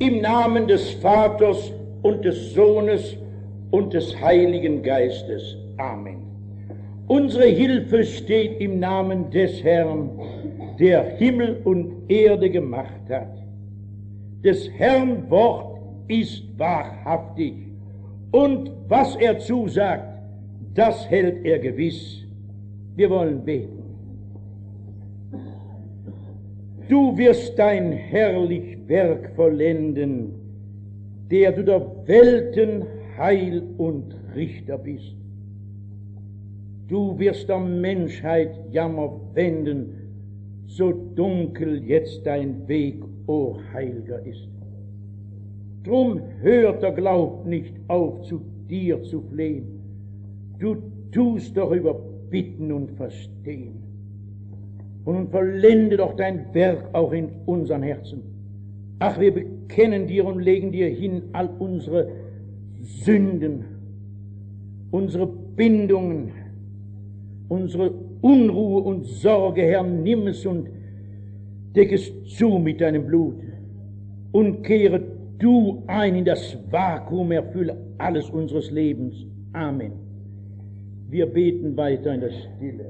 im Namen des Vaters und des Sohnes und des Heiligen Geistes. Amen. Unsere Hilfe steht im Namen des Herrn, der Himmel und Erde gemacht hat. Des Herrn Wort ist wahrhaftig, und was er zusagt, das hält er gewiss. Wir wollen beten. Du wirst dein herrlich Werk vollenden, der du der Welten Heil und Richter bist. Du wirst der Menschheit Jammer wenden, so dunkel jetzt dein Weg, o Heiliger, ist. Drum hört der Glaub nicht auf, zu dir zu flehen. Du tust doch über Bitten und Verstehen. Und vollende doch dein Werk auch in unseren Herzen. Ach, wir bekennen dir und legen dir hin all unsere Sünden, unsere Bindungen, unsere Unruhe und Sorge, Herr, nimm es und deck es zu mit deinem Blut und kehre du ein in das Vakuum, erfülle alles unseres Lebens. Amen. Wir beten weiter in der Stille.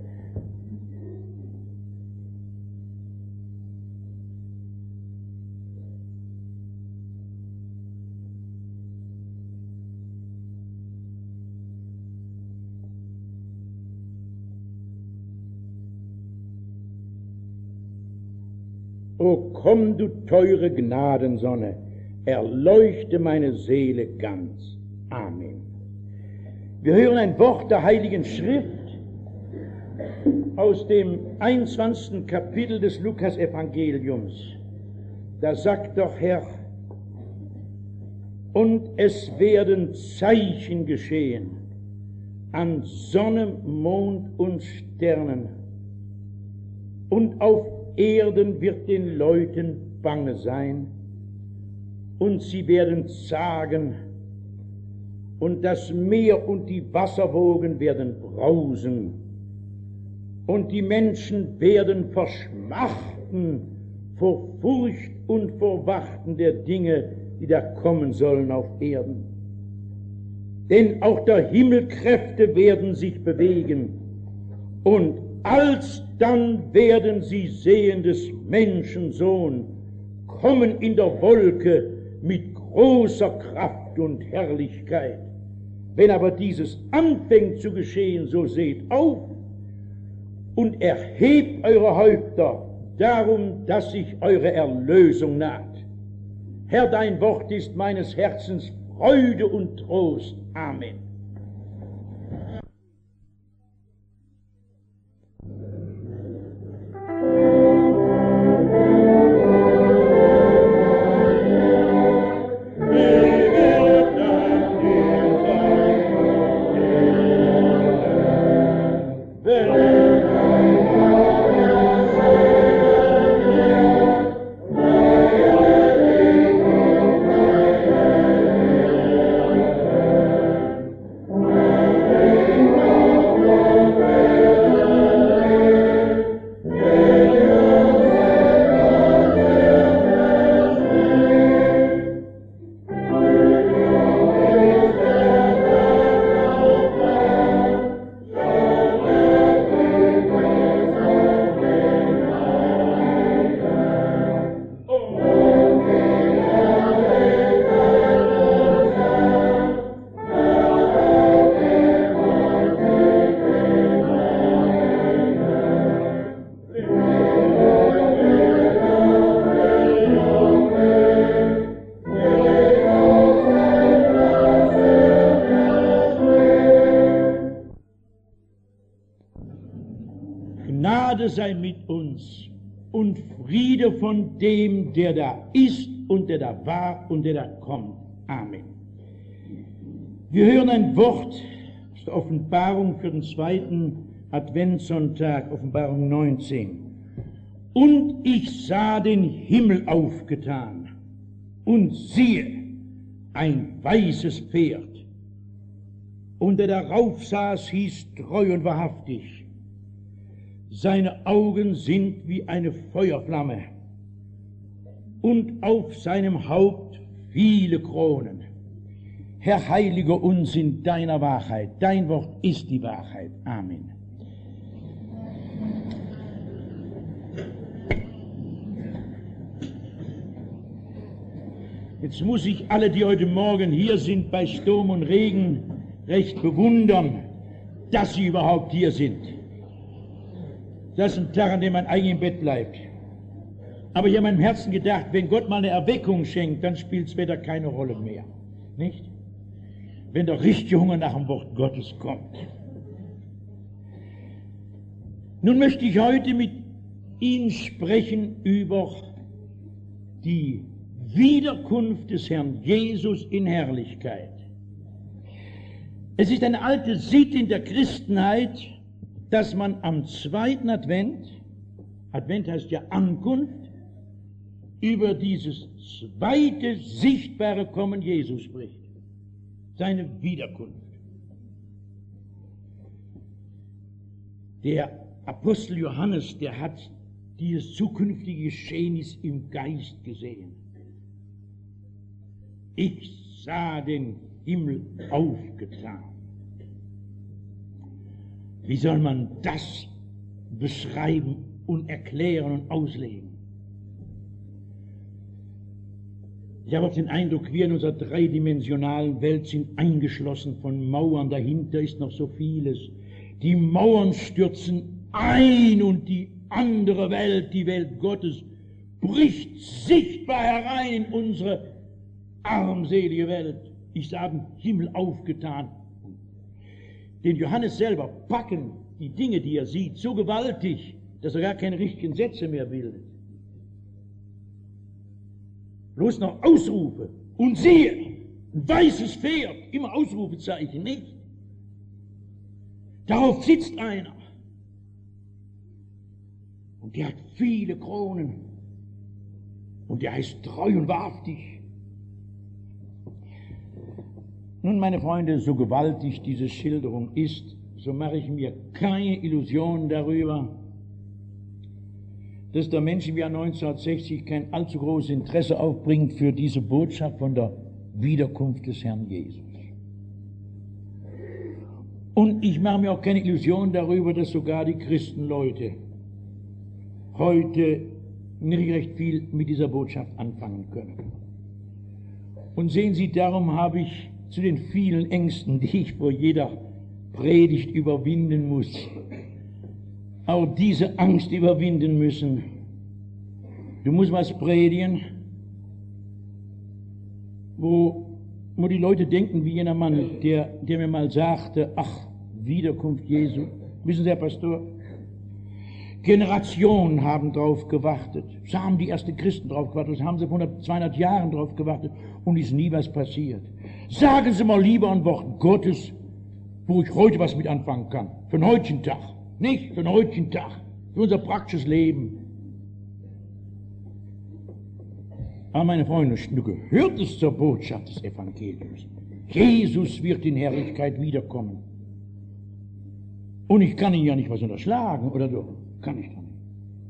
O komm, du teure Gnadensonne, erleuchte meine Seele ganz. Amen. Wir hören ein Wort der Heiligen Schrift aus dem 21. Kapitel des Lukas-Evangeliums. Da sagt doch Herr, und es werden Zeichen geschehen an Sonne, Mond und Sternen, und auf Erden wird den Leuten bange sein, und sie werden zagen, und das Meer und die Wasserwogen werden brausen, und die Menschen werden verschmachten vor Furcht und vor Warten der Dinge, die da kommen sollen auf Erden. Denn auch der Himmelkräfte werden sich bewegen, und alsdann werden sie sehen des Menschen Sohn kommen in der Wolke mit großer Kraft und Herrlichkeit. Wenn aber dieses anfängt zu geschehen, so seht auf und erhebt eure Häupter, darum, dass sich eure Erlösung naht. Herr, dein Wort ist meines Herzens Freude und Trost. Amen. Sei mit uns und Friede von dem, der da ist und der da war und der da kommt. Amen. Wir hören ein Wort aus der Offenbarung für den zweiten Adventssonntag, Offenbarung 19. Und ich sah den Himmel aufgetan und siehe, ein weißes Pferd. Und der darauf saß, hieß treu und wahrhaftig. Seine Augen sind wie eine Feuerflamme, und auf seinem Haupt viele Kronen. Herr, heilige uns in deiner Wahrheit. Dein Wort ist die Wahrheit. Amen. Jetzt muss ich alle, die heute Morgen hier sind, bei Sturm und Regen, recht bewundern, dass sie überhaupt hier sind. Das ist ein Tag, an dem man eigentlich im Bett bleibt. Aber ich habe in meinem Herzen gedacht, wenn Gott mal eine Erweckung schenkt, dann spielt das Wetter keine Rolle mehr. Nicht? Wenn der richtige Hunger nach dem Wort Gottes kommt. Nun möchte ich heute mit Ihnen sprechen über die Wiederkunft des Herrn Jesus in Herrlichkeit. Es ist eine alte Sitte in der Christenheit, dass man am zweiten Advent, Advent heißt ja Ankunft, über dieses zweite sichtbare Kommen Jesus spricht, seine Wiederkunft. Der Apostel Johannes, der hat dieses zukünftige Geschehnis im Geist gesehen. Ich sah den Himmel aufgetan. Wie soll man das beschreiben und erklären und auslegen? Ich habe auch den Eindruck, wir in unserer dreidimensionalen Welt sind eingeschlossen von Mauern. Dahinter ist noch so vieles. Die Mauern stürzen ein und die andere Welt, die Welt Gottes, bricht sichtbar herein in unsere armselige Welt. Ich sah den Himmel aufgetan. Den Johannes selber packen die Dinge, die er sieht, so gewaltig, dass er gar keine richtigen Sätze mehr bildet. Bloß noch Ausrufe. Und siehe, ein weißes Pferd, immer Ausrufezeichen, nicht? Darauf sitzt einer. Und der hat viele Kronen. Und der heißt treu und wahrhaftig. Nun, meine Freunde, so gewaltig diese Schilderung ist, so mache ich mir keine Illusionen darüber, dass der Mensch im Jahr 1960 kein allzu großes Interesse aufbringt für diese Botschaft von der Wiederkunft des Herrn Jesus. Und ich mache mir auch keine Illusionen darüber, dass sogar die Christenleute heute nicht recht viel mit dieser Botschaft anfangen können. Und sehen Sie, darum habe ich zu den vielen Ängsten, die ich vor jeder Predigt überwinden muss, auch diese Angst überwinden müssen. Du musst was predigen, wo die Leute denken, wie jener Mann, der mir mal sagte, ach, Wiederkunft Jesu. Wissen Sie, Herr Pastor, Generationen haben drauf gewartet. So haben die ersten Christen drauf gewartet, so haben sie vor 100, 200 Jahren drauf gewartet und ist nie was passiert. Sagen Sie mal lieber ein Wort Gottes, wo ich heute was mit anfangen kann. Für den heutigen Tag. Nicht für den heutigen Tag. Für unser praktisches Leben. Aber meine Freunde, du gehört es zur Botschaft des Evangeliums. Jesus wird in Herrlichkeit wiederkommen. Und ich kann ihn ja nicht was unterschlagen, oder doch? Kann ich doch nicht.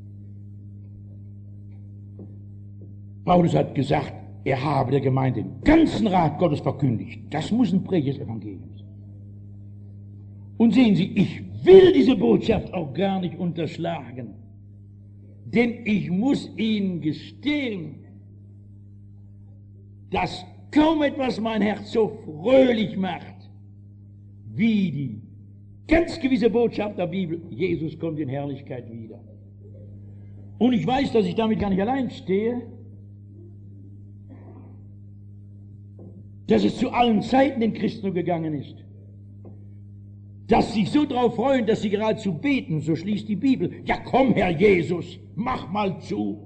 Paulus hat gesagt, er habe der Gemeinde den ganzen Rat Gottes verkündigt. Das muss ein Präger des Evangeliums. Und sehen Sie, ich will diese Botschaft auch gar nicht unterschlagen. Denn ich muss Ihnen gestehen, dass kaum etwas mein Herz so fröhlich macht, wie die ganz gewisse Botschaft der Bibel, Jesus kommt in Herrlichkeit wieder. Und ich weiß, dass ich damit gar nicht allein stehe, dass es zu allen Zeiten den Christen so gegangen ist. Dass sie sich so darauf freuen, dass sie geradezu beten, so schließt die Bibel. Ja komm, Herr Jesus, mach mal zu.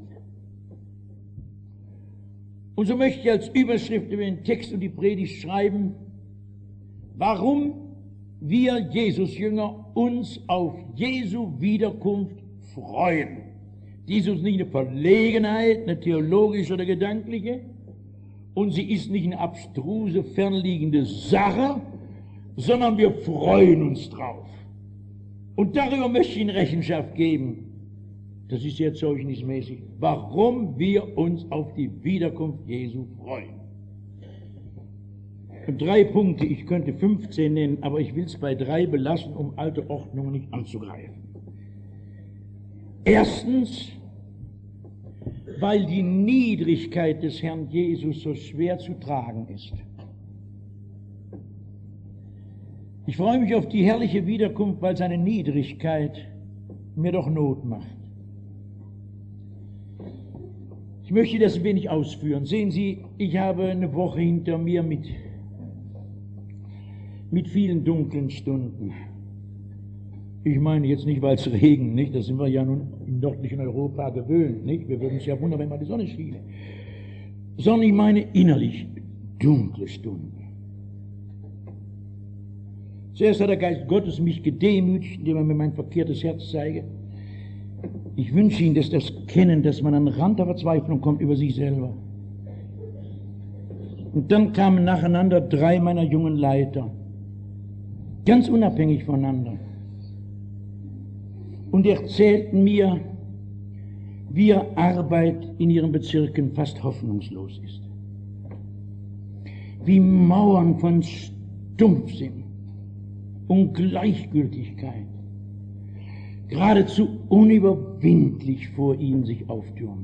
Und so möchte ich als Überschrift über den Text und die Predigt schreiben, warum wir Jesus-Jünger uns auf Jesu Wiederkunft freuen. Dies ist nicht eine Verlegenheit, eine theologische oder gedankliche, und sie ist nicht eine abstruse, fernliegende Sache, sondern wir freuen uns drauf. Und darüber möchte ich Ihnen Rechenschaft geben. Das ist jetzt zeugnismäßig, warum wir uns auf die Wiederkunft Jesu freuen. 3 Punkte, ich könnte 15 nennen, aber ich will es bei 3 belassen, um alte Ordnungen nicht anzugreifen. Erstens, weil die Niedrigkeit des Herrn Jesus so schwer zu tragen ist. Ich freue mich auf die herrliche Wiederkunft, weil seine Niedrigkeit mir doch Not macht. Ich möchte das ein wenig ausführen. Sehen Sie, ich habe eine Woche hinter mir mit vielen dunklen Stunden. Ich meine jetzt nicht, weil es regnet, nicht? Das sind wir ja nun im nördlichen Europa gewöhnt, nicht? Wir würden uns ja wundern, wenn mal die Sonne schiene. Sondern ich meine innerlich dunkle Stunden. Zuerst hat der Geist Gottes mich gedemütigt, indem er mir mein verkehrtes Herz zeige. Ich wünsche Ihnen, dass das Kennen, dass man an den Rand der Verzweiflung kommt über sich selber. Und dann kamen nacheinander 3 meiner jungen Leiter, ganz unabhängig voneinander, und erzählten mir, wie ihre Arbeit in ihren Bezirken fast hoffnungslos ist. Wie Mauern von Stumpfsinn und Gleichgültigkeit geradezu unüberwindlich vor ihnen sich auftürmen.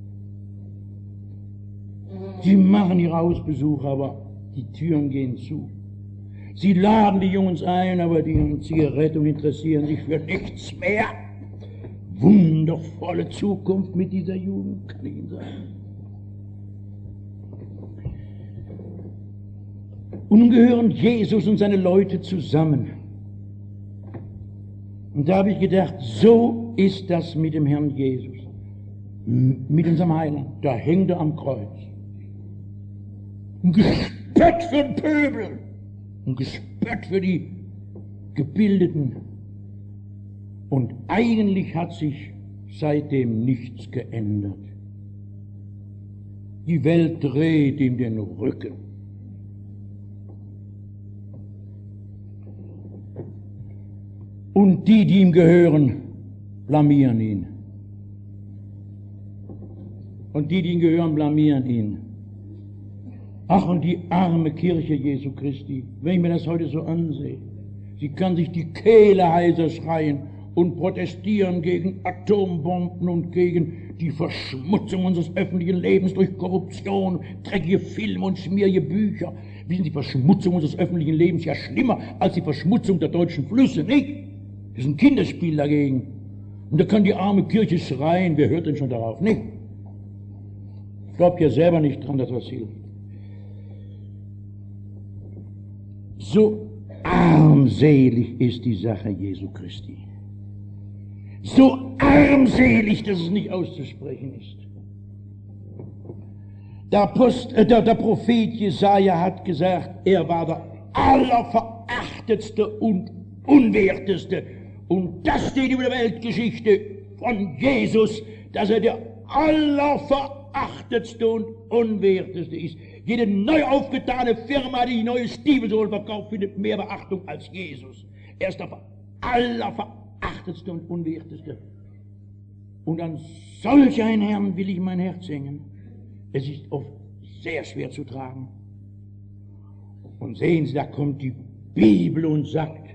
Sie machen ihre Hausbesuche, aber die Türen gehen zu. Sie laden die Jungs ein, aber die Zigaretten interessieren sich für nichts mehr. Wundervolle Zukunft mit dieser Jugend, kann ich Ihnen sagen. Und nun gehören Jesus und seine Leute zusammen. Und da habe ich gedacht, so ist das mit dem Herrn Jesus, mit unserem Heiland. Da hängt er am Kreuz. Ein Gespött für den Pöbel, ein Gespött für die Gebildeten. Und eigentlich hat sich seitdem nichts geändert. Die Welt dreht ihm den Rücken. Und die ihm gehören, blamieren ihn. Und die ihm gehören, blamieren ihn. Ach, und die arme Kirche Jesu Christi, wenn ich mir das heute so ansehe, sie kann sich die Kehle heiser schreien und protestieren gegen Atombomben und gegen die Verschmutzung unseres öffentlichen Lebens durch Korruption, dreckige Filme und schmierige Bücher. Wie sind die Verschmutzung unseres öffentlichen Lebens ja schlimmer als die Verschmutzung der deutschen Flüsse, nicht? Das ist ein Kinderspiel dagegen. Und da kann die arme Kirche schreien, wer hört denn schon darauf? Nicht? Glaubt ja selber nicht dran, dass das hilft. So armselig ist die Sache Jesu Christi. So armselig, dass es nicht auszusprechen ist. Der Prophet Jesaja hat gesagt, er war der allerverachtetste und unwerteste. Und das steht über der Weltgeschichte von Jesus, dass er der allerverachtetste und unwerteste ist. Jede neu aufgetane Firma, die neue Stiefel verkauft, findet mehr Beachtung als Jesus. Er ist der allerverachtetste und unwerteste. Und an solch einen Herrn will ich mein Herz hängen. Es ist oft sehr schwer zu tragen. Und sehen Sie, da kommt die Bibel und sagt,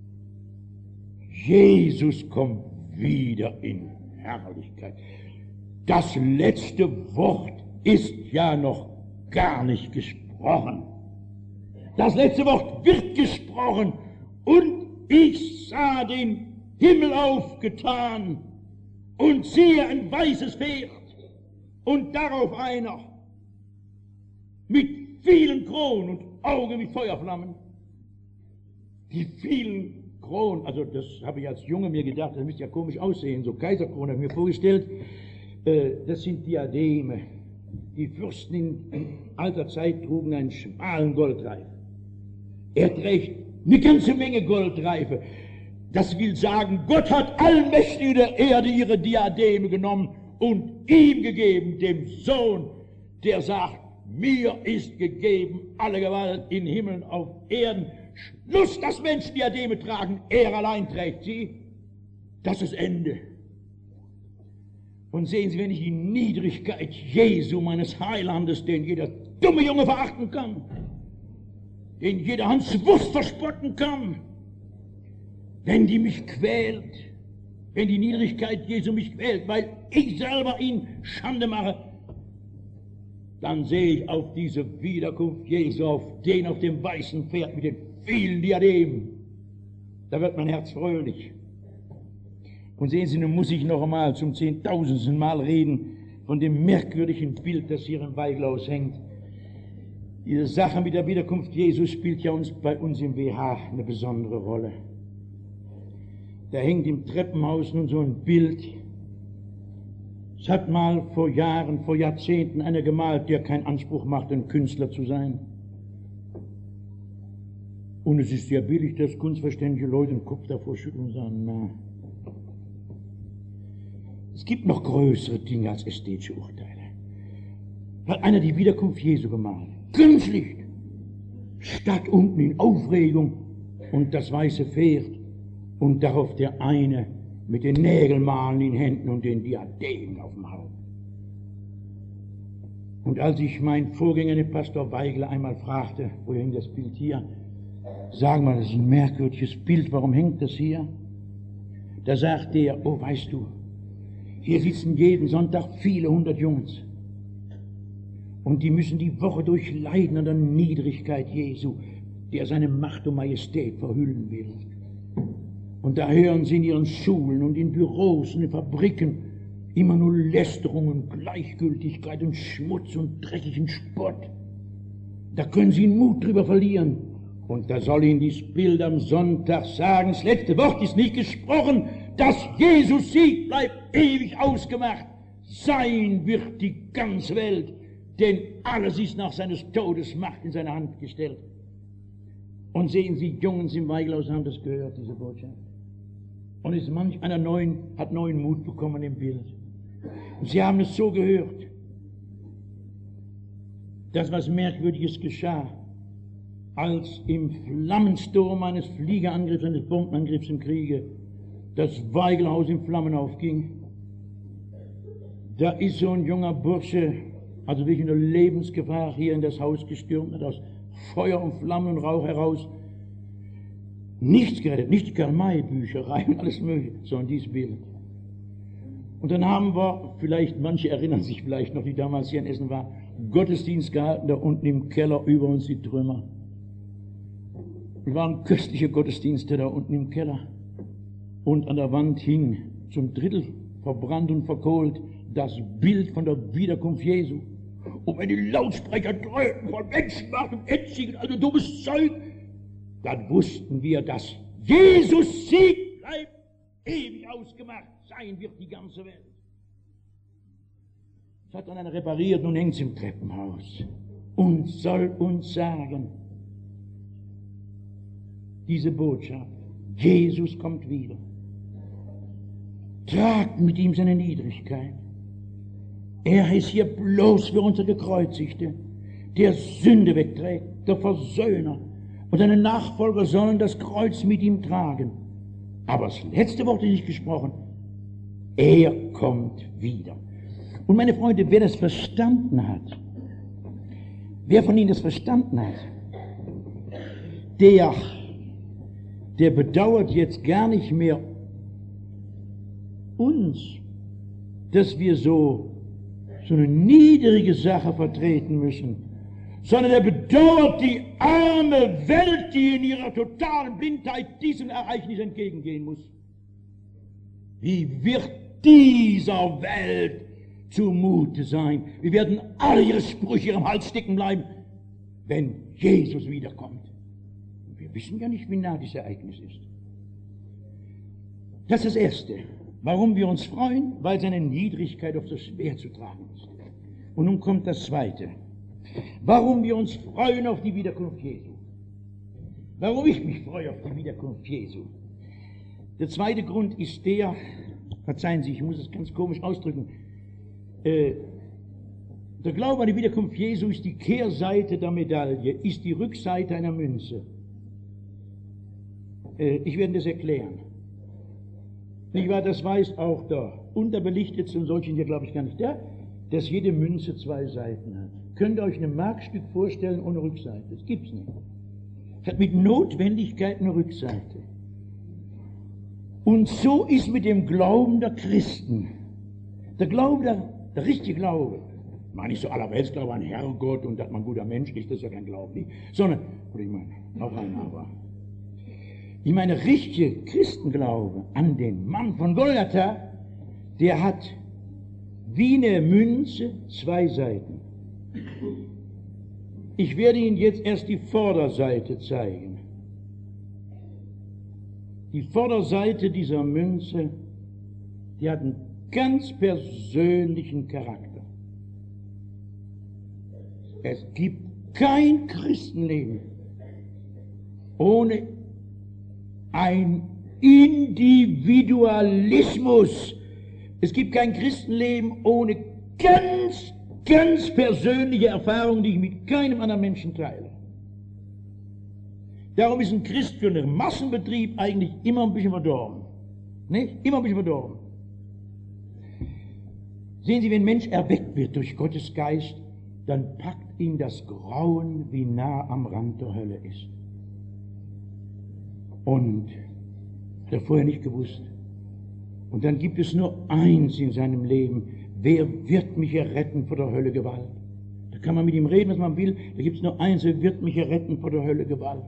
Jesus kommt wieder in Herrlichkeit. Das letzte Wort ist ja noch gar nicht gesprochen. Das letzte Wort wird gesprochen. Und ich sah den Himmel aufgetan und siehe ein weißes Pferd und darauf einer mit vielen Kronen und Augen wie Feuerflammen. Die vielen Kronen, also das habe ich als Junge mir gedacht, das müsste ja komisch aussehen, so Kaiserkronen habe ich mir vorgestellt, das sind Diademe. Die Fürsten in alter Zeit trugen einen schmalen Goldreif. Er trägt eine ganze Menge Goldreife. Das will sagen, Gott hat allen Mächtigen der Erde ihre Diademe genommen und ihm gegeben, dem Sohn, der sagt, mir ist gegeben alle Gewalt in Himmel und auf Erden. Schluss, dass Menschen Diademe tragen, er allein trägt sie. Das ist Ende. Und sehen Sie, wenn ich die Niedrigkeit Jesu, meines Heilandes, den jeder dumme Junge verachten kann, den jeder Hanswurst verspotten kann. Wenn die mich quält, wenn die Niedrigkeit Jesu mich quält, weil ich selber ihn Schande mache, dann sehe ich auf diese Wiederkunft Jesu, auf dem weißen Pferd mit den vielen Diademen. Da wird mein Herz fröhlich. Und sehen Sie, nun muss ich noch einmal zum 10.000. Mal reden von dem merkwürdigen Bild, das hier im Weiglaus hängt. Diese Sache mit der Wiederkunft Jesu spielt ja bei uns im WH eine besondere Rolle. Da hängt im Treppenhaus nun so ein Bild. Es hat mal vor Jahren, vor Jahrzehnten einer gemalt, der keinen Anspruch macht, ein Künstler zu sein. Und es ist sehr billig, dass kunstverständige Leute den Kopf davor schütteln und sagen, na. Es gibt noch größere Dinge als ästhetische Urteile. Hat einer die Wiederkunft Jesu gemalt. Künstlich. Statt unten in Aufregung und das weiße Pferd und darauf der eine mit den Nägelmalen in den Händen und den Diademen auf dem Haupt. Und als ich meinen Vorgänger, den Pastor Weigler, einmal fragte, wo hängt das Bild hier? Sagen wir, das ist ein merkwürdiges Bild, warum hängt das hier? Da sagte er, oh, weißt du, hier sitzen jeden Sonntag viele 100 Jungs. Und die müssen die Woche durchleiden an der Niedrigkeit Jesu, der seine Macht und Majestät verhüllen will. Und da hören sie in ihren Schulen und in Büros und in Fabriken immer nur Lästerungen, Gleichgültigkeit und Schmutz und dreckigen Spott. Da können sie den Mut drüber verlieren. Und da soll ihnen dieses Bild am Sonntag sagen, das letzte Wort ist nicht gesprochen, dass Jesus Sieg bleibt ewig ausgemacht. Sein wird die ganze Welt, denn alles ist nach seines Todes Macht in seine Hand gestellt. Und sehen Sie, Jungs im Weiglaus haben das gehört, diese Botschaft. Und ist manch einer hat neuen Mut bekommen im Bild. Und sie haben es so gehört, dass was Merkwürdiges geschah, als im Flammensturm eines Fliegerangriffs, eines Bombenangriffs im Kriege, das Weigelhaus in Flammen aufging. Da ist so ein junger Bursche, also wirklich in der Lebensgefahr, hier in das Haus gestürmt, hat aus Feuer und Flammen und Rauch heraus nichts gerettet, nicht die Karl-May-Bücherei und alles Mögliche, sondern dieses Bild. Und dann haben wir, vielleicht, manche erinnern sich vielleicht noch, die damals hier in Essen war, Gottesdienst gehalten, da unten im Keller über uns die Trümmer. Es waren köstliche Gottesdienste da unten im Keller. Und an der Wand hing zum Drittel verbrannt und verkohlt das Bild von der Wiederkunft Jesu. Und wenn die Lautsprecher dröhnten von Menschenmacht und Ätzigen, also dummes Zeug, dann wussten wir, dass Jesus Sieg bleibt, ewig ausgemacht sein wird die ganze Welt. Das hat dann einer repariert, nun hängt es im Treppenhaus und soll uns sagen, diese Botschaft, Jesus kommt wieder. Tragt mit ihm seine Niedrigkeit. Er ist hier bloß für uns der Gekreuzigte, der Sünde wegträgt, der Versöhner. Und seine Nachfolger sollen das Kreuz mit ihm tragen. Aber das letzte Wort ist nicht gesprochen. Er kommt wieder. Und meine Freunde, wer das verstanden hat, wer von Ihnen das verstanden hat, der bedauert jetzt gar nicht mehr uns, dass wir so eine niedrige Sache vertreten müssen, sondern er bedauert die arme Welt, die in ihrer totalen Blindheit diesem Ereignis entgegengehen muss. Wie wird dieser Welt zumute sein? Wie werden alle ihre Sprüche ihrem Hals stecken bleiben, wenn Jesus wiederkommt? Wir wissen ja nicht, wie nah dieses Ereignis ist. Das ist das Erste. Warum wir uns freuen? Weil seine Niedrigkeit oft so schwer zu tragen ist. Und nun kommt das Zweite. Warum wir uns freuen auf die Wiederkunft Jesu. Warum ich mich freue auf die Wiederkunft Jesu. Der zweite Grund ist der, verzeihen Sie, ich muss es ganz komisch ausdrücken, der Glaube an die Wiederkunft Jesu ist die Kehrseite der Medaille, ist die Rückseite einer Münze. Ich werde das erklären. Nicht wahr, das weiß auch der Unterbelichtete und solchen hier, glaube ich, gar nicht der, dass jede Münze zwei Seiten hat. Könnt ihr euch ein Markstück vorstellen ohne Rückseite? Das gibt's nicht. Es hat mit Notwendigkeit eine Rückseite. Und so ist mit dem Glauben der Christen. Der Glaube, der richtige Glaube, man nicht so allerweltsglaube an Herrgott und dass man ein guter Mensch ist, das ist ja kein Glaube, nicht. Sondern, oder ich meine, noch ein Aber. Ich meine, richtige Christenglaube an den Mann von Golgatha, der hat wie eine Münze zwei Seiten. Ich werde Ihnen jetzt erst die Vorderseite zeigen. Die Vorderseite dieser Münze, die hat einen ganz persönlichen Charakter. Es gibt kein Christenleben ohne ein Individualismus. Es gibt kein Christenleben ohne ganz persönliche Erfahrungen, die ich mit keinem anderen Menschen teile. Darum ist ein Christ für einen Massenbetrieb eigentlich immer ein bisschen verdorben. Nicht? Immer ein bisschen verdorben. Sehen Sie, wenn ein Mensch erweckt wird durch Gottes Geist, dann packt ihn das Grauen, wie nah am Rand der Hölle ist. Und hat er vorher nicht gewusst. Und dann gibt es nur eins in seinem Leben: Wer wird mich erretten vor der Hölle Gewalt? Da kann man mit ihm reden, was man will. Da gibt es nur eins: Wer wird mich erretten vor der Hölle Gewalt?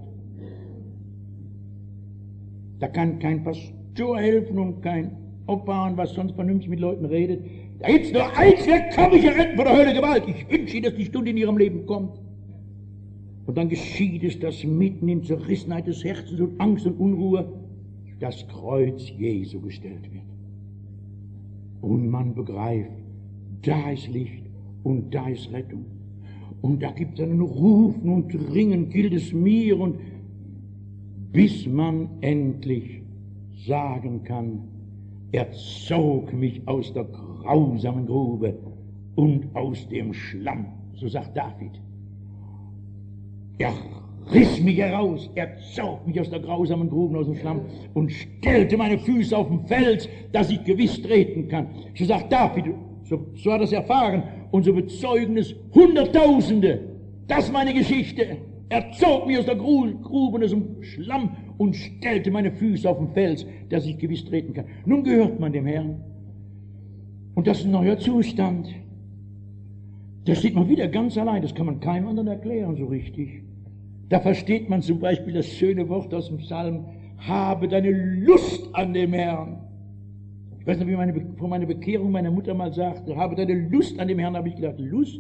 Da kann kein Pastor helfen und kein Opa und was sonst vernünftig mit Leuten redet. Da gibt es nur eins: Wer kann mich erretten vor der Hölle Gewalt? Ich wünsche Ihnen, dass die Stunde in Ihrem Leben kommt. Und dann geschieht es, dass mitten in Zerrissenheit des Herzens und Angst und Unruhe das Kreuz Jesu gestellt wird. Und man begreift, da ist Licht und da ist Rettung. Und da gibt es einen Rufen und Ringen, gilt es mir, und bis man endlich sagen kann: Er zog mich aus der grausamen Grube und aus dem Schlamm, so sagt David. Er riss mich heraus, er zog mich aus der grausamen Grube, aus dem Schlamm und stellte meine Füße auf den Fels, dass ich gewiss treten kann. So sagt David, so hat er es erfahren, und so bezeugen es Hunderttausende. Das ist meine Geschichte. Er zog mich aus der Grube und aus dem Schlamm und stellte meine Füße auf den Fels, dass ich gewiss treten kann. Nun gehört man dem Herrn. Und das ist ein neuer Zustand. Da steht man wieder ganz allein. Das kann man keinem anderen erklären so richtig. Da versteht man zum Beispiel das schöne Wort aus dem Psalm: Habe deine Lust an dem Herrn. Ich weiß noch, wie vor meiner Bekehrung meine Mutter mal sagte: Habe deine Lust an dem Herrn. Da habe ich gedacht: Lust?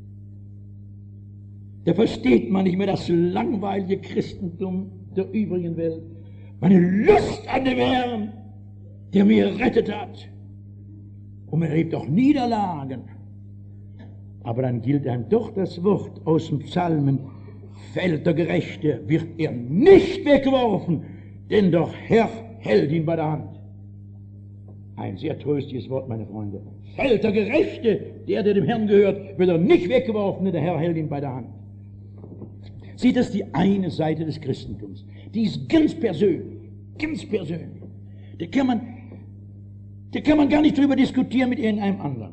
Da versteht man nicht mehr das langweilige Christentum der übrigen Welt. Meine Lust an dem Herrn, der mir errettet hat. Und man erlebt auch Niederlagen. Aber dann gilt einem doch das Wort aus dem Psalmen: Fällt der Gerechte, wird er nicht weggeworfen, denn der Herr hält ihn bei der Hand. Ein sehr tröstliches Wort, meine Freunde. Fällt der Gerechte, der dem Herrn gehört, wird er nicht weggeworfen, denn der Herr hält ihn bei der Hand. Sieht das die eine Seite des Christentums? Die ist ganz persönlich, ganz persönlich. Da kann man gar nicht drüber diskutieren mit irgendeinem anderen.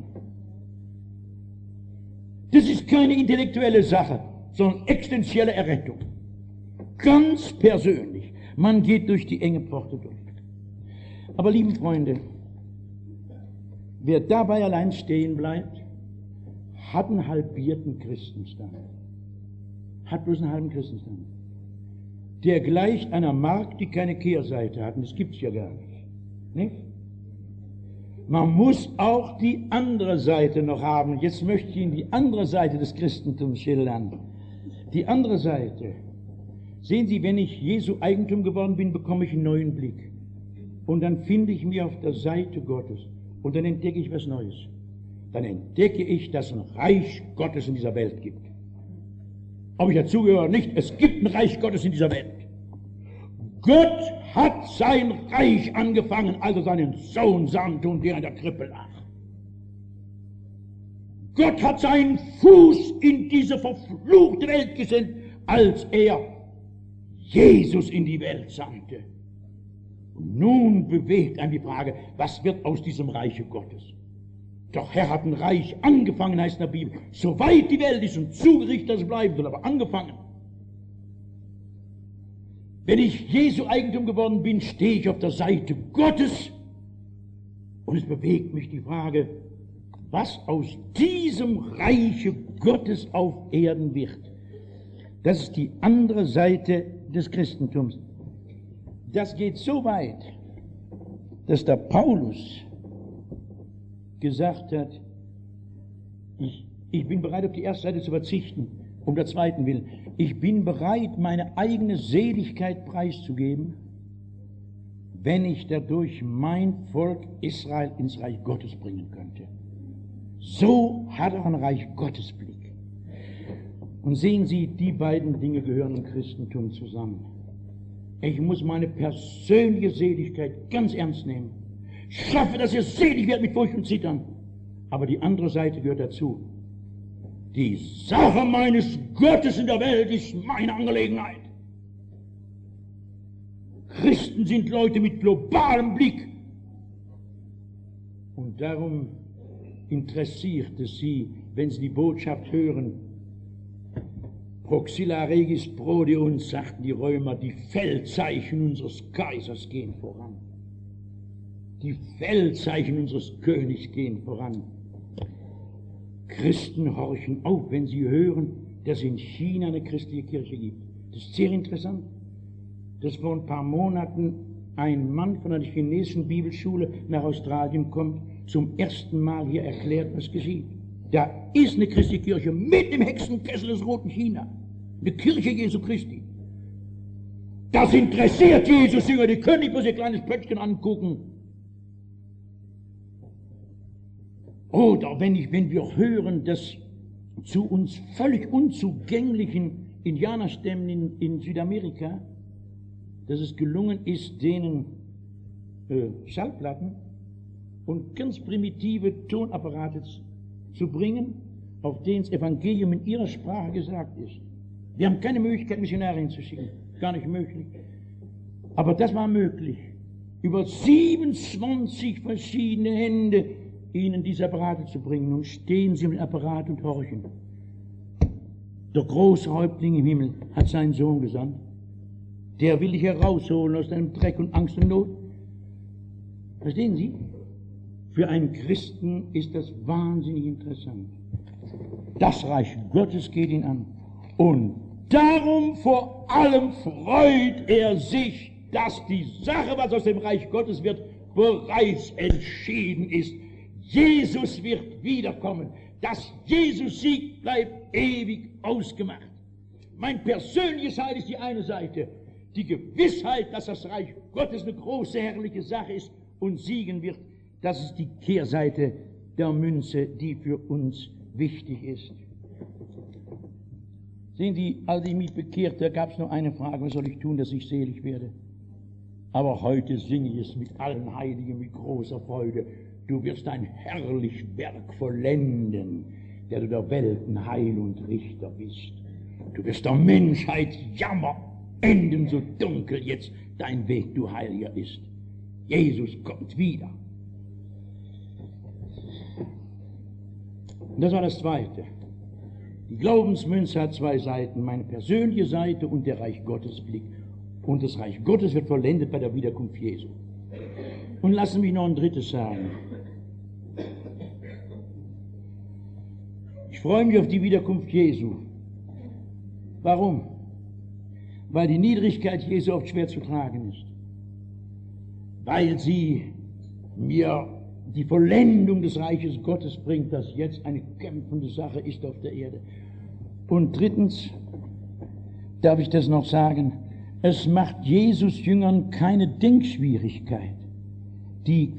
Das ist keine intellektuelle Sache, sondern existenzielle Errettung. Ganz persönlich. Man geht durch die enge Pforte durch. Aber lieben Freunde, wer dabei allein stehen bleibt, hat einen halbierten Christenstand. Hat bloß einen halben Christenstand. Der gleicht einer Mark, die keine Kehrseite hat. Und das gibt es ja gar nicht. Nicht? Man muss auch die andere Seite noch haben. Jetzt möchte ich Ihnen die andere Seite des Christentums schildern. Die andere Seite. Sehen Sie, wenn ich Jesu Eigentum geworden bin, bekomme ich einen neuen Blick. Und dann finde ich mich auf der Seite Gottes. Und dann entdecke ich was Neues. Dann entdecke ich, dass es ein Reich Gottes in dieser Welt gibt. Ob ich dazugehöre oder nicht, es gibt ein Reich Gottes in dieser Welt. Gott hat sein Reich angefangen, als er seinen Sohn sandte und der in der Krippe lag. Gott hat seinen Fuß in diese verfluchte Welt gesendet, als er Jesus in die Welt sandte. Und nun bewegt einen die Frage, was wird aus diesem Reiche Gottes? Doch Herr hat ein Reich angefangen, heißt in der Bibel. Soweit die Welt ist und zugerichtet, dass es bleiben soll, aber angefangen. Wenn ich Jesu Eigentum geworden bin, stehe ich auf der Seite Gottes. Und es bewegt mich die Frage, was aus diesem Reiche Gottes auf Erden wird. Das ist die andere Seite des Christentums. Das geht so weit, dass der Paulus gesagt hat, ich bin bereit, auf die erste Seite zu verzichten, um der zweiten willen. Ich bin bereit, meine eigene Seligkeit preiszugeben, wenn ich dadurch mein Volk Israel ins Reich Gottes bringen könnte. So hat er ein Reich Gottes Blick. Und sehen Sie, die beiden Dinge gehören im Christentum zusammen. Ich muss meine persönliche Seligkeit ganz ernst nehmen. Schaffe, dass ihr selig werdet mit Furcht und Zittern. Aber die andere Seite gehört dazu. Die Sache meines Gottes in der Welt ist meine Angelegenheit. Christen sind Leute mit globalem Blick. Und darum interessiert es sie, wenn sie die Botschaft hören, Proxilla regis prodeunt, sagten die Römer, die Feldzeichen unseres Kaisers gehen voran. Die Feldzeichen unseres Königs gehen voran. Christen horchen auf, wenn sie hören, dass es in China eine christliche Kirche gibt. Das ist sehr interessant, dass vor ein paar Monaten ein Mann von einer chinesischen Bibelschule nach Australien kommt, zum ersten Mal hier erklärt, was geschieht. Da ist eine christliche Kirche mit dem Hexenkessel des roten China. Eine Kirche Jesu Christi. Das interessiert Jesus Jünger, die können nicht bloß ihr kleines Pöttchen angucken. Oder wenn wir hören, dass zu uns völlig unzugänglichen Indianerstämmen in Südamerika, dass es gelungen ist, denen Schallplatten und ganz primitive Tonapparate zu bringen, auf denen das Evangelium in ihrer Sprache gesagt ist. Wir haben keine Möglichkeit, Missionare hinzuschicken. Gar nicht möglich. Aber das war möglich. Über 27 verschiedene Hände ihnen diese Apparate zu bringen. Und stehen sie mit dem Apparat und horchen. Der große Häuptling im Himmel hat seinen Sohn gesandt. Der will dich herausholen aus deinem Dreck und Angst und Not. Verstehen Sie? Für einen Christen ist das wahnsinnig interessant. Das Reich Gottes geht ihn an. Und darum vor allem freut er sich, dass die Sache, was aus dem Reich Gottes wird, bereits entschieden ist. Jesus wird wiederkommen. Dass Jesus Sieg bleibt ewig ausgemacht. Mein persönliches Heil ist die eine Seite. Die Gewissheit, dass das Reich Gottes eine große, herrliche Sache ist und siegen wird, das ist die Kehrseite der Münze, die für uns wichtig ist. Sehen Sie, als ich mich bekehrte, gab es nur eine Frage: Was soll ich tun, dass ich selig werde? Aber heute singe ich es mit allen Heiligen mit großer Freude. Du wirst ein herrlich Werk vollenden, der du der Welten Heil und Richter bist. Du wirst der Menschheit Jammer enden, so dunkel jetzt dein Weg, du Heiliger, ist. Jesus kommt wieder. Und das war das Zweite. Die Glaubensmünze hat zwei Seiten, meine persönliche Seite und der Reich Gottes Blick. Und das Reich Gottes wird vollendet bei der Wiederkunft Jesu. Und lassen mich noch ein drittes sagen. Ich freue mich auf die Wiederkunft Jesu. Warum? Weil die Niedrigkeit Jesu oft schwer zu tragen ist. Weil sie mir die Vollendung des Reiches Gottes bringt, das jetzt eine kämpfende Sache ist auf der Erde. Und drittens darf ich das noch sagen, es macht Jesus Jüngern keine Denkschwierigkeit, die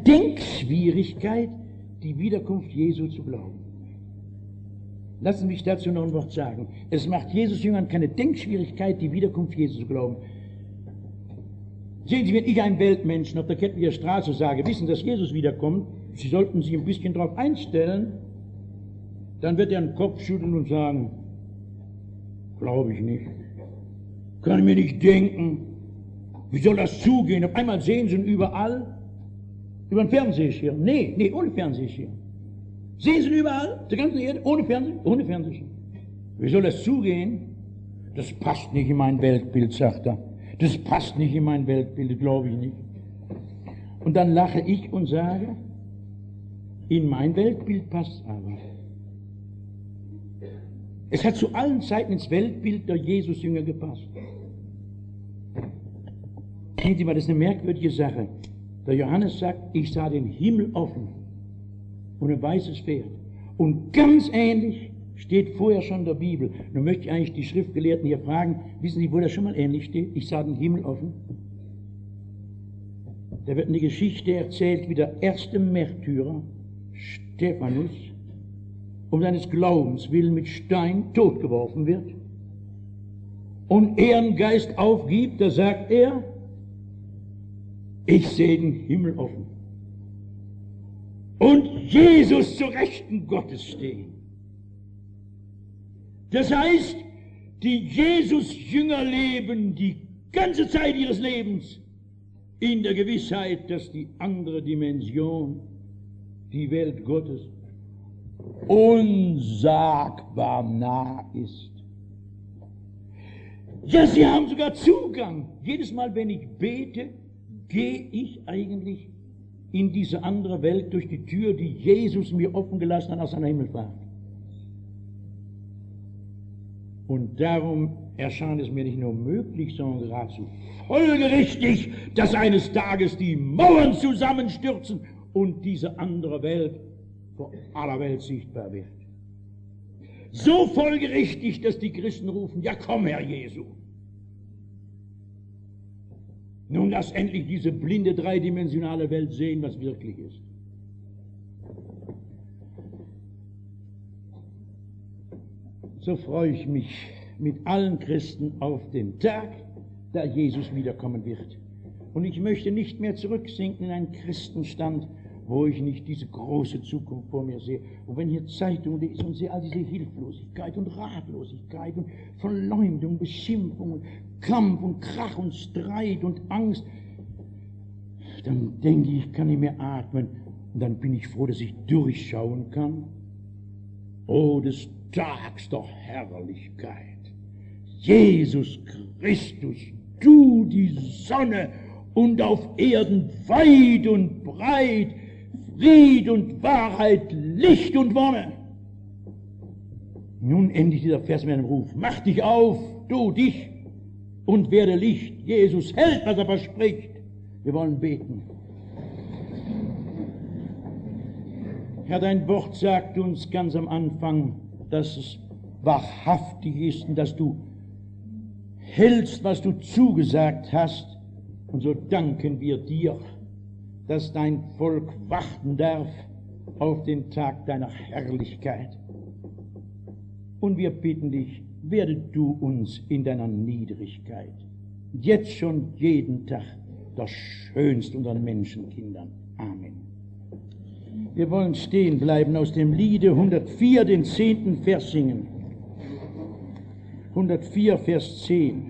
Wiederkunft Jesu zu glauben. Lassen Sie mich dazu noch ein Wort sagen. Es macht Jesus Jüngern keine Denkschwierigkeit, die Wiederkunft Jesu zu glauben. Sehen Sie, wenn ich einem Weltmenschen auf der Kettwiger Straße sage, wissen, dass Jesus wiederkommt, Sie sollten sich ein bisschen darauf einstellen, dann wird er den Kopf schütteln und sagen, glaube ich nicht. Kann ich mir nicht denken. Wie soll das zugehen? Auf einmal sehen Sie ihn überall. Über den Fernsehschirm. Nee, ohne Fernsehschirm. Sehen Sie ihn überall? Auf der ganzen Erde? Ohne Fernsehschirm. Wie soll das zugehen? Das passt nicht in mein Weltbild, sagt er. Das passt nicht in mein Weltbild, glaube ich nicht. Und dann lache ich und sage, in mein Weltbild passt aber. Es hat zu allen Zeiten ins Weltbild der Jesusjünger gepasst. Sehen Sie mal, das ist eine merkwürdige Sache. Der Johannes sagt, ich sah den Himmel offen und ein weißes Pferd. Und ganz ähnlich steht vorher schon in der Bibel. Nun möchte ich eigentlich die Schriftgelehrten hier fragen, wissen Sie, wo das schon mal ähnlich steht? Ich sah den Himmel offen. Da wird eine Geschichte erzählt, wie der erste Märtyrer, Stephanus, um seines Glaubens willen mit Stein totgeworfen wird. Und er einen Geist aufgibt, da sagt er, ich sehe den Himmel offen. Und Jesus zur Rechten Gottes stehen. Das heißt, die Jesus-Jünger leben die ganze Zeit ihres Lebens in der Gewissheit, dass die andere Dimension, die Welt Gottes, unsagbar nah ist. Ja, sie haben sogar Zugang. Jedes Mal, wenn ich bete, gehe ich eigentlich in diese andere Welt durch die Tür, die Jesus mir offen gelassen hat aus seiner Himmelfahrt. Und darum erscheint es mir nicht nur möglich, sondern geradezu folgerichtig, dass eines Tages die Mauern zusammenstürzen und diese andere Welt vor aller Welt sichtbar wird. So folgerichtig, dass die Christen rufen, ja komm, Herr Jesu. Nun lass endlich diese blinde dreidimensionale Welt sehen, was wirklich ist. So freue ich mich mit allen Christen auf den Tag, da Jesus wiederkommen wird. Und ich möchte nicht mehr zurücksinken in einen Christenstand, wo ich nicht diese große Zukunft vor mir sehe. Und wenn ich hier Zeitungen lese und sehe all diese Hilflosigkeit und Ratlosigkeit und Verleumdung, Beschimpfung und Kampf und Krach und Streit und Angst, dann denke ich, ich kann nicht mehr atmen. Und dann bin ich froh, dass ich durchschauen kann. Oh, des Tags der Herrlichkeit. Jesus Christus, du die Sonne und auf Erden weit und breit, Fried und Wahrheit, Licht und Wonne. Nun endlich dieser Vers mit einem Ruf. Mach dich auf, du dich, und werde Licht. Jesus hält, was er verspricht. Wir wollen beten. Herr, dein Wort sagt uns ganz am Anfang, dass es wahrhaftig ist und dass du hältst, was du zugesagt hast. Und so danken wir dir, dass dein Volk warten darf auf den Tag deiner Herrlichkeit. Und wir bitten dich, werde du uns in deiner Niedrigkeit jetzt schon jeden Tag das Schönste unter den Menschenkindern. Amen. Wir wollen stehen bleiben, aus dem Liede 104, den 10. Vers singen. 104, Vers 10.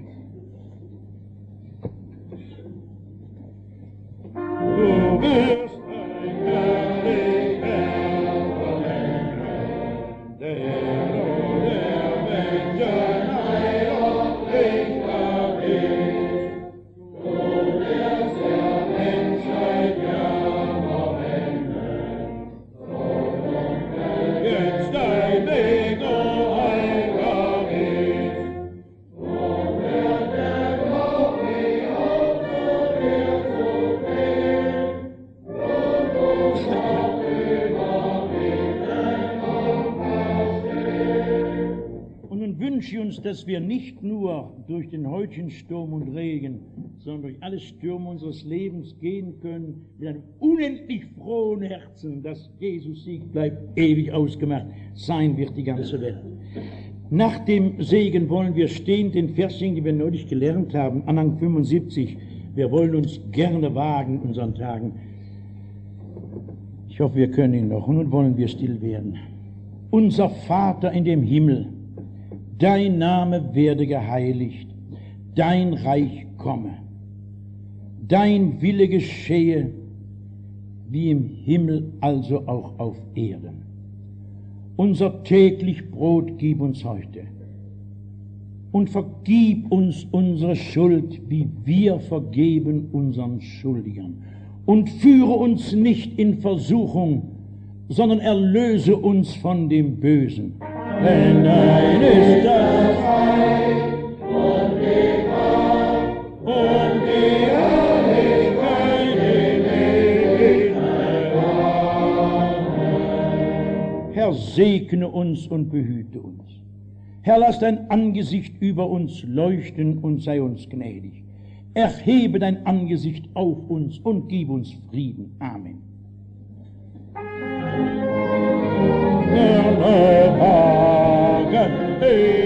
Du wirst ein herrlich verlängern, der Menschen Heil und Richter ist. Du wirst der Menschheit Jammer wenden, so dunkel jetzt dein Weg, o Heiliger ist. So wird der Brauch wie auf so dir zu gehen, und uns auch überwinden und verstehen. Und nun wünsche ich uns, dass wir nicht nur durch den heutigen Sturm und Regen, sondern durch alle Stürme unseres Lebens gehen können, mit einem unendlich frohen Herzen, dass Jesus Sieg bleibt, ewig ausgemacht sein wird die ganze Welt. Nach dem Segen wollen wir stehen, den Vers singen, den wir neulich gelernt haben, Anhang 75. Wir wollen uns gerne wagen in unseren Tagen. Ich hoffe, wir können ihn noch. Und nun wollen wir still werden. Unser Vater in dem Himmel, dein Name werde geheiligt, dein Reich komme, dein Wille geschehe, wie im Himmel, also auch auf Erden. Unser täglich Brot gib uns heute und vergib uns unsere Schuld, wie wir vergeben unseren Schuldigern. Und führe uns nicht in Versuchung, sondern erlöse uns von dem Bösen. Denn dein ist das Reich und die Kraft und die Herrlichkeit in Ewigkeit. Amen. Herr, segne uns und behüte uns. Herr, lass dein Angesicht über uns leuchten und sei uns gnädig. Erhebe dein Angesicht auf uns und gib uns Frieden. Amen. Der Hagen,